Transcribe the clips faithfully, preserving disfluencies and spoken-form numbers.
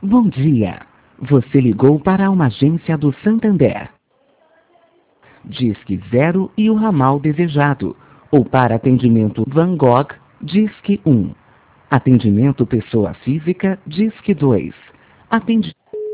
Bom dia. Você ligou para uma agência do Santander. Disque zero e o ramal desejado. Ou para atendimento Van Gogh, Disque um. Atendimento pessoa física, Disque dois. Atendi...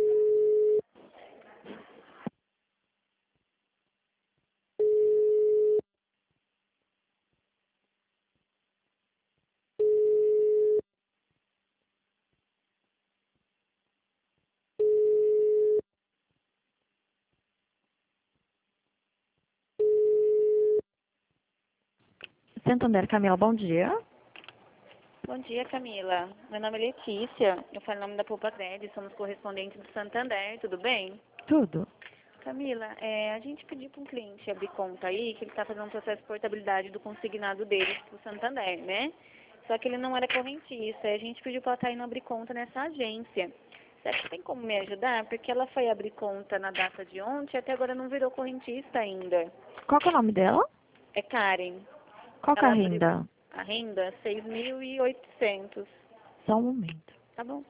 Santander, Camila, bom dia. Bom dia, Camila. Meu nome é Letícia. Eu falo em nome da Poupa Cred, somos correspondentes do Santander, tudo bem? Tudo. Camila, é, a gente pediu para um cliente abrir conta aí, que ele está fazendo um processo de portabilidade do consignado dele para o Santander, né? Só que ele não era correntista, e a gente pediu para ela estar indo abrir conta nessa agência. Será que tem como me ajudar? Porque ela foi abrir conta na data de ontem e até agora não virou correntista ainda. Qual que é o nome dela? É Karen. Qual que é a Ela abriu renda? a renda seis mil e oitocentos. Só um momento. Tá bom.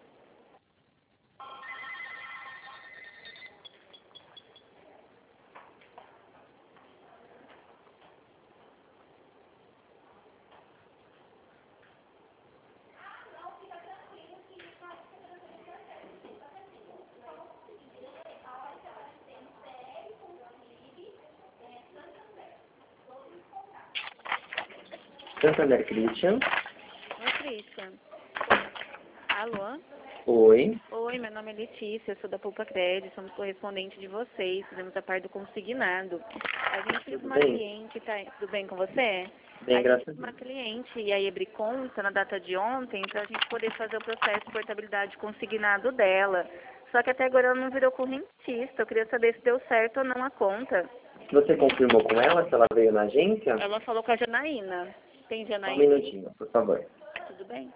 Santander Christian. Oi, Christian. Alô? Oi. Oi, meu nome é Letícia, eu sou da Poupa Cred, somos correspondentes de vocês, fizemos a parte do consignado. A gente fez uma bem? cliente, tá, tudo bem com você? Bem, a graças gente a fez uma Deus. cliente e aí abrir conta na data de ontem para a gente poder fazer o processo de portabilidade consignado dela. Só que até agora ela não virou correntista, eu queria saber se deu certo ou não a conta. Você confirmou com ela se ela veio na agência? Ela falou com a Janaína. Tem Só um Janaína? minutinho, por favor. Tudo bem?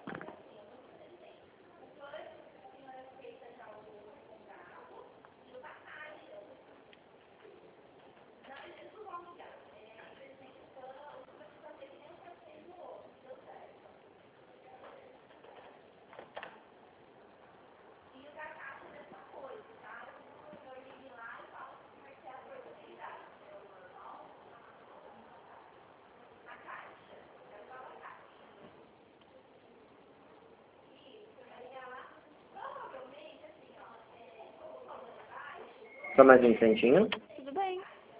Só mais um instantinho. Tudo bem.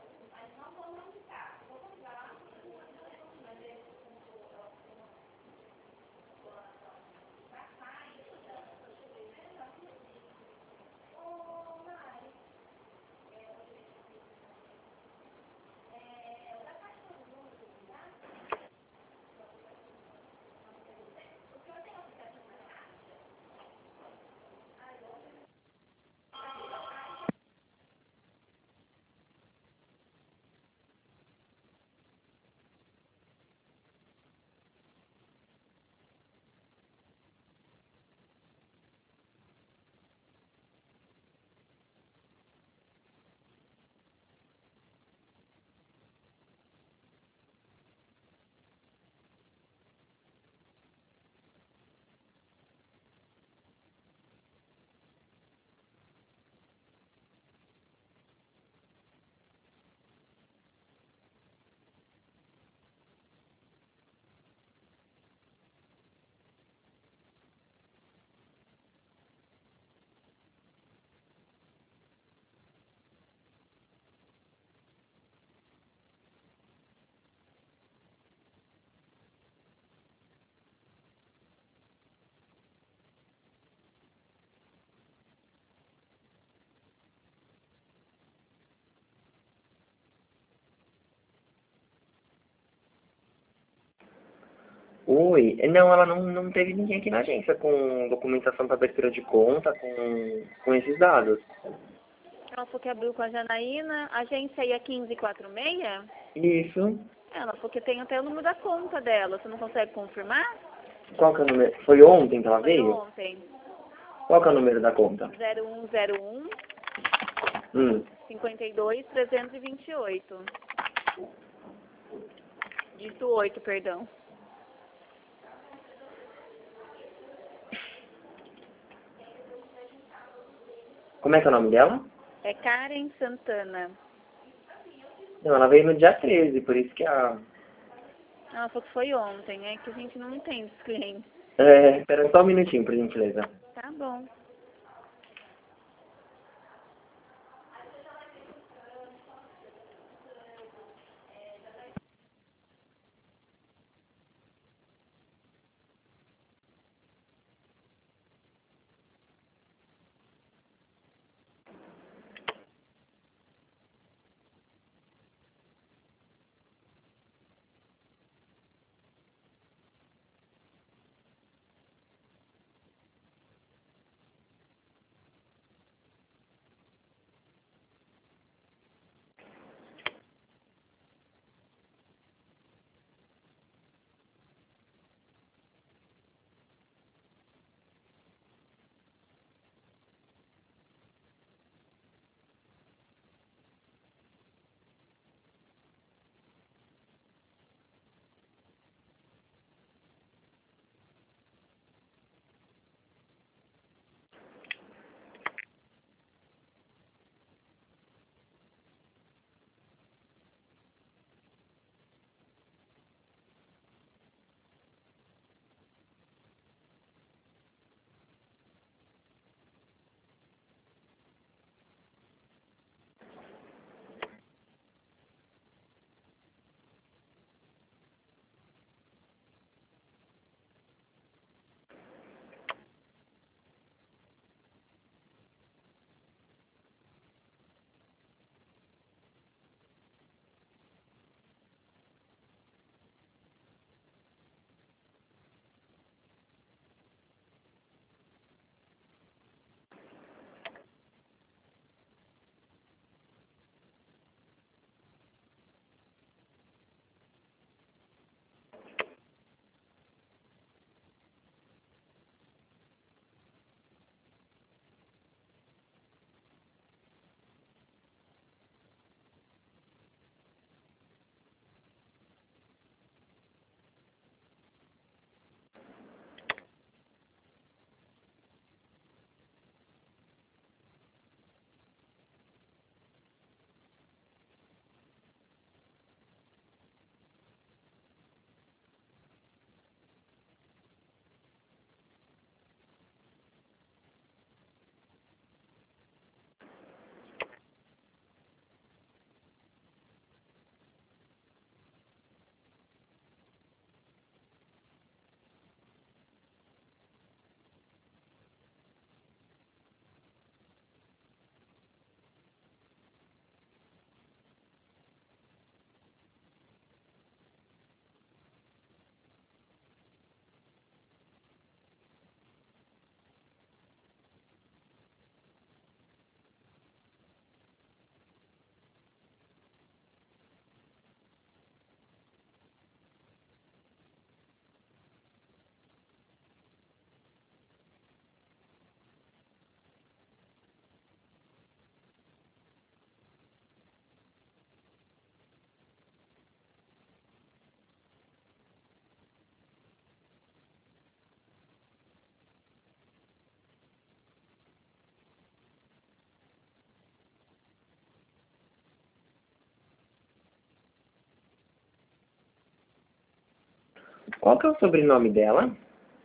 Oi. Não, ela não, não teve ninguém aqui na agência com documentação para abertura de conta, com, com esses dados. Ela falou que abriu com a Janaína. A agência aí é quinze quarenta e seis? Isso. Ela falou que tem até o número da conta dela. Você não consegue confirmar? Qual que é o número? Foi ontem que ela Foi veio? ontem. Qual que é o número da conta? zero um zero um, Hum. cinquenta e dois, trezentos e vinte e oito. Dígito oito, perdão. Como é que é o nome dela? É Karen Santana. Não, ela veio no dia treze, por isso que a... Ela falou que foi ontem, é que a gente não entende os clientes. É, espera só um minutinho, por gentileza. Tá bom. Qual que é o sobrenome dela?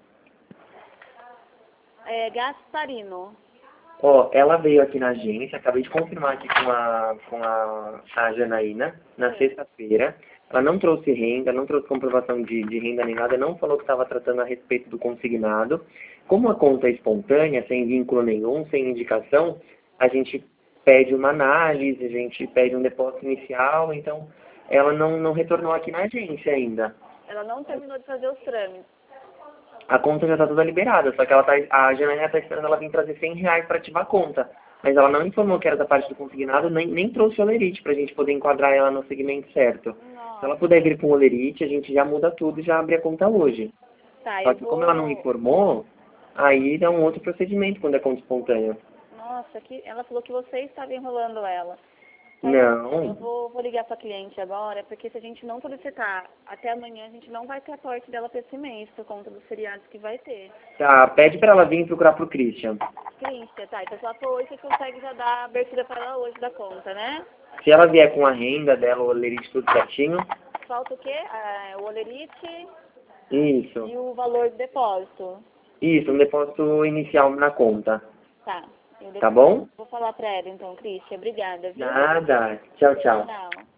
É Gasparino. Ó, ela veio aqui na agência, acabei de confirmar aqui com a, com a, a Janaína, na sexta-feira. Ela não trouxe renda, não trouxe comprovação de, de renda nem nada, não falou que estava tratando a respeito do consignado. Como a conta é espontânea, sem vínculo nenhum, sem indicação, a gente pede uma análise, a gente pede um depósito inicial, então ela não, não retornou aqui na agência ainda. Ela não terminou de fazer os trâmites. A conta já está toda liberada, só que ela tá, a Janaína está esperando ela vir trazer cem reais para ativar a conta. Mas ela não informou que era da parte do consignado, nem, nem trouxe o olerite para a gente poder enquadrar ela no segmento certo. Nossa. Se ela puder vir com o olerite, a gente já muda tudo e já abre a conta hoje. Tá, Só eu que vou... como ela não informou, aí dá um outro procedimento quando é conta espontânea. Nossa, que... ela falou que você estava enrolando ela. Eu Não. vou, vou ligar pra cliente agora, porque se a gente não solicitar até amanhã, a gente não vai ter aporte dela pra esse mês, por conta dos feriados que vai ter. Tá, pede pra ela vir procurar pro Christian. Christian, tá, então se ela for hoje, você consegue já dar a abertura pra ela hoje da conta, né? Se ela vier com a renda dela, o olerite tudo certinho. Falta o quê? Ah, o olerite Isso. e o valor do depósito. Isso, um depósito inicial na conta. Tá. Eu Tá bom? Vou falar pra ela então, Christian. Obrigada, viu? Nada. Tchau, tchau. Tchau.